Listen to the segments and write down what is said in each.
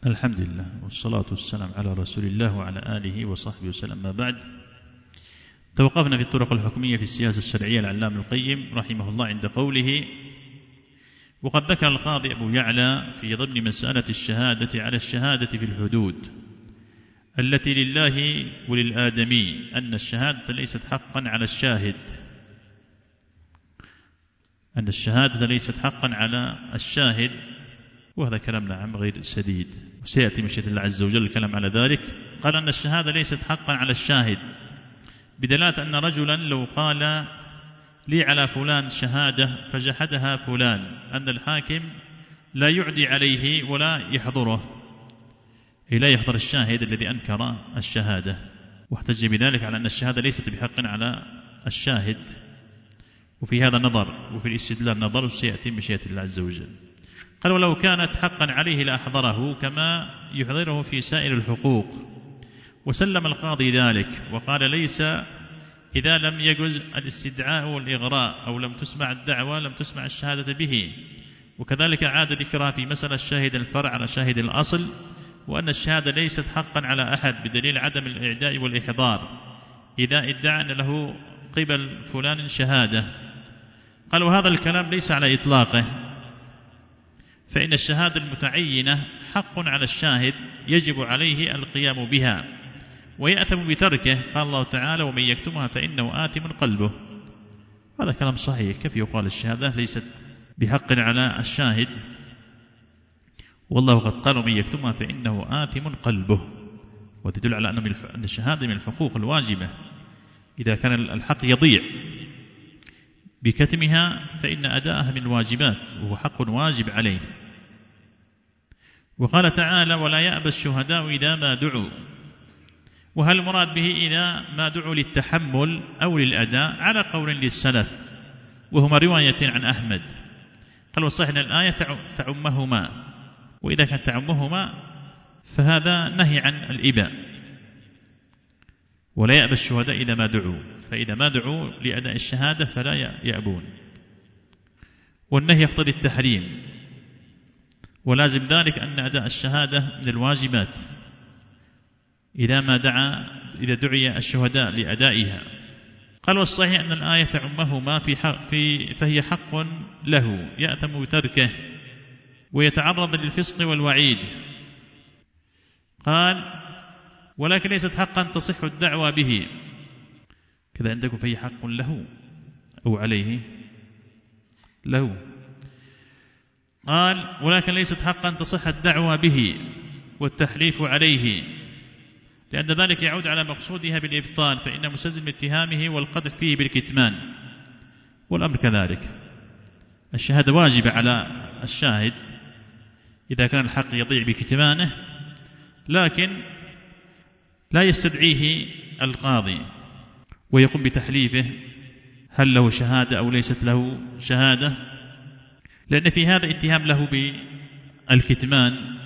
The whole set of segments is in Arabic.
الحمد لله والصلاة والسلام على رسول الله وعلى آله وصحبه وسلم. ما بعد، توقفنا في الطرق الحكمية في السياسة الشرعية العلامة القيم رحمه الله عند قوله: وقد ذكر القاضي أبو يعلى في ضمن مسألة الشهادة على الشهادة في الحدود التي لله وللآدمي أن الشهادة ليست حقا على الشاهد، أن الشهادة ليست حقا على الشاهد، وهذا كلام نعم غير سديد، وسيأتي مشيئة الله عز وجل الكلام على ذلك. قال أن الشهادة ليست حقا على الشاهد بدلالة أن رجلا لو قال لي على فلان شهادة فجحدها فلان، أن الحاكم لا يعدي عليه ولا يحضره، لا يحضر الشاهد الذي أنكر الشهادة، واحتج بذلك على أن الشهادة ليست بحق على الشاهد. وفي هذا نظر، وفي الاستدلال نظر، وسيأتي مشيئة الله عز وجل. قال: ولو كانت حقا عليه لأحضره كما يحضره في سائر الحقوق. وسلم القاضي ذلك وقال: ليس إذا لم يجز الاستدعاء والإغراء أو لم تسمع الدعوة لم تسمع الشهادة به. وكذلك عاد ذكرها في مسألة شاهد الفرع على شاهد الأصل، وأن الشهادة ليست حقا على أحد بدليل عدم الإعداء والإحضار إذا ادعى أن له قبل فلان شهادة. قال: وهذا الكلام ليس على إطلاقه، فإن الشهادة المتعينة حق على الشاهد يجب عليه القيام بها ويأثم بتركه. قال الله تعالى: ومن يكتمها فإنه آثم قلبه. هذا كلام صحيح. كيف يقال الشهادة ليست بحق على الشاهد والله قد قال: ومن يكتمها فإنه آثم قلبه؟ وتدل على أن الشهادة من الحقوق الواجبة، إذا كان الحق يضيع بكتمها فإن أداءها من الواجبات، وهو حق واجب عليه. وقال تعالى: ولا يأبى الشهداء إذا ما دعوا. وهل المراد به إذا ما دعوا للتحمل أو للأداء؟ على قول للسلف، وهما رواية عن أحمد. قال: والصحيح أن الآية تعمهما، وإذا كانت تعمهما فهذا نهي عن الإباء. ولا يأبى الشهداء إذا ما دعوا، فإذا ما دعوا لأداء الشهادة فلا يأبون. والنهي يقتضي التحريم، ولازم ذلك أن أداء الشهادة من الواجبات إذا دعي الشهداء لأدائها. قال: والصحيح أن الآية تعمهما فهي حق له يأثم بتركه ويتعرض للفسق والوعيد. قال: ولكن ليست حقا تصح الدعوى به. كذا عندكم فهي حق له أو عليه له. قال: ولكن ليست حقا تصح الدعوى به والتحليف عليه، لأن ذلك يعود على مقصودها بالإبطال، فإن مستلزم اتهامه والقدح فيه بالكتمان. والأمر كذلك، الشهادة واجبة على الشاهد إذا كان الحق يضيع بكتمانه، لكن لا يستدعيه القاضي ويقوم بتحليفه هل له شهادة أو ليست له شهادة، لأن في هذا اتهام له بالكتمان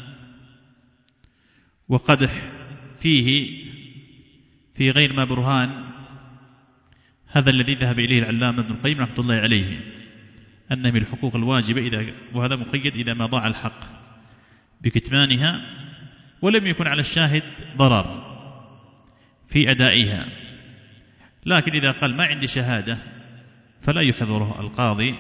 وقدح فيه في غير ما برهان. هذا الذي ذهب إليه العلامة ابن القيم رحمة الله عليه، أنه من الحقوق الواجبة وهذا مقيد إذا ما ضاع الحق بكتمانها ولم يكن على الشاهد ضرر في أدائها. لكن إذا قال ما عندي شهادة فلا يحضره القاضي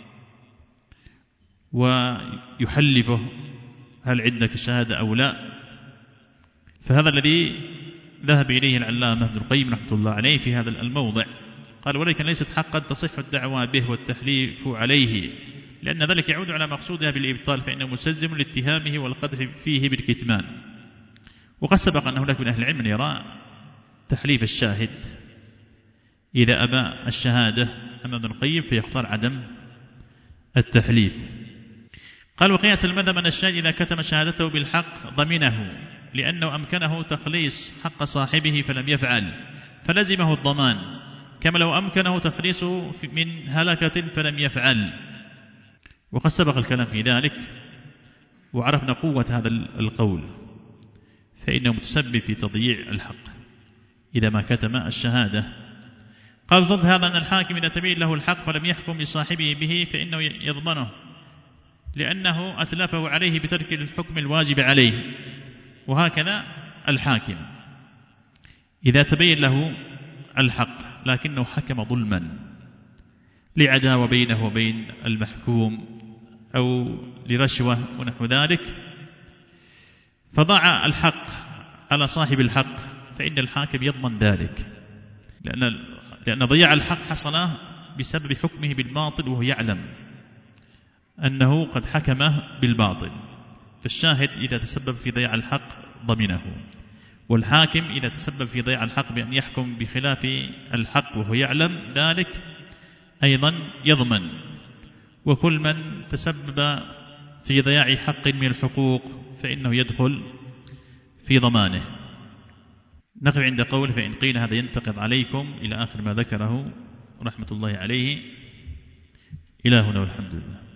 ويحلفه هل عندك شهادة أو لا. فهذا الذي ذهب إليه العلامة ابن القيم رحمة الله عليه في هذا الموضع. قال: ولكن ليست حقا تصح الدعوى به والتحليف عليه، لأن ذلك يعود على مقصودها بالإبطال، فإنه مستلزم لاتهامه والقدح فيه بالكتمان. وقد سبق أن هناك من أهل العلم من يرى تحليف الشاهد إذا أبى الشهادة أمام ابن القيم فيختار عدم التحليف. قال: وقياس المذهب أن الشاهد إذا كتم شهادته بالحق ضمنه، لأنه أمكنه تخليص حق صاحبه فلم يفعل فلزمه الضمان، كما لو أمكنه تخليصه من هلكة فلم يفعل. وقد سبق الكلام في ذلك وعرفنا قوة هذا القول، فإنه متسبب في تضييع الحق إذا ما كتم الشهادة. قال: ضد هذا أن الحاكم إذا تبين له الحق فلم يحكم لصاحبه به فإنه يضمنه، لأنه أتلفه عليه بترك الحكم الواجب عليه، وهكذا الحاكم إذا تبين له الحق لكنه حكم ظلما لعداوة بينه وبين المحكوم أو لرشوة ونحو ذلك، فضاع الحق على صاحب الحق، فإن الحاكم يضمن ذلك، لأن ضياع الحق حصل بسبب حكمه بالباطل وهو يعلم أنه قد حكمه بالباطل. فالشاهد إذا تسبب في ضياع الحق ضمنه، والحاكم إذا تسبب في ضياع الحق بأن يحكم بخلاف الحق وهو يعلم ذلك أيضا يضمن. وكل من تسبب في ضياع حق من الحقوق فإنه يدخل في ضمانه. نقف عند قول فإن قيل هذا ينتقض عليكم إلى آخر ما ذكره رحمة الله عليه. إلى هنا والحمد لله.